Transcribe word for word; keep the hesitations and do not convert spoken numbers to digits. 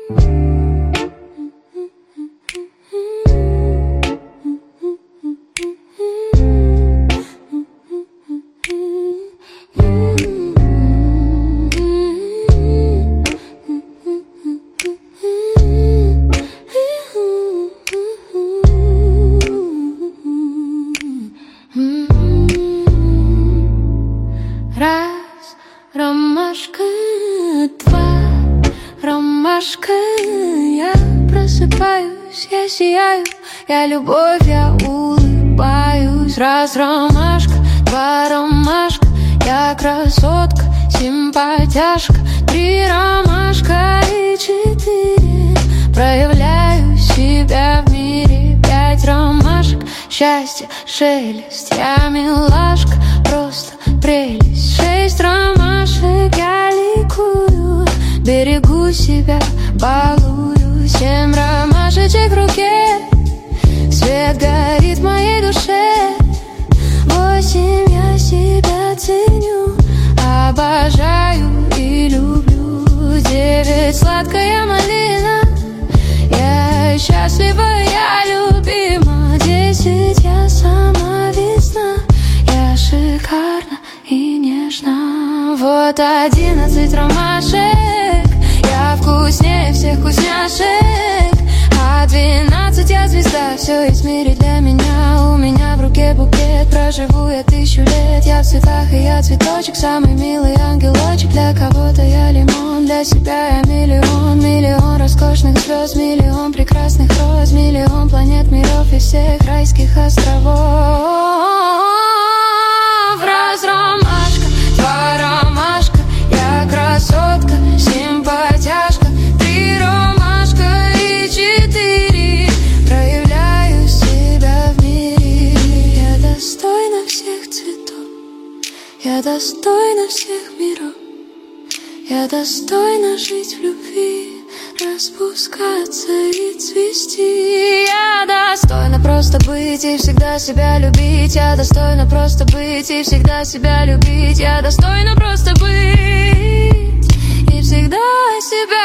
Раз, ромашка, два, ромашка. Я просыпаюсь, я сияю, я любовь, я улыбаюсь. Раз, ромашка, два, ромашка. Я красотка, симпатяшка. Три, ромашка и четыре. Проявляю себя в мире. Пять, ромашек, счастье, шелест. Я милашка, просто прелесть. Шесть, ромашек, я ликую, берегу себя, балую. Семь, ромашечек в руке, свет горит в моей душе. Восемь, я себя ценю, обожаю и люблю. Девять, сладкая малина, я счастлива, я любима. Десять, я сама весна, я шикарна и нежна. Вот одиннадцать ромашек, я вкуснее всех вкусняшек. А двенадцать, я звезда, все есть в мире для меня. У меня в руке букет, проживу я тысячу лет. Я в цветах и я цветочек, самый милый ангелочек. Для кого-то я лимон, для себя я миллион. Миллион роскошных звезд, миллион прекрасных роз. Миллион планет, миров и всех райских островов. Раз, ромашка, два, ромашка. Я красотка, симпатяшка. Три, ромашка и четыре. Проявляю себя в мире. Я достойна всех цветов, я достойна всех миров. Я достойна жить в любви, распускаться и цвести. Я достойна просто быть и всегда себя любить. Я достойна просто быть и всегда себя любить. Я достойна просто быть и всегда себя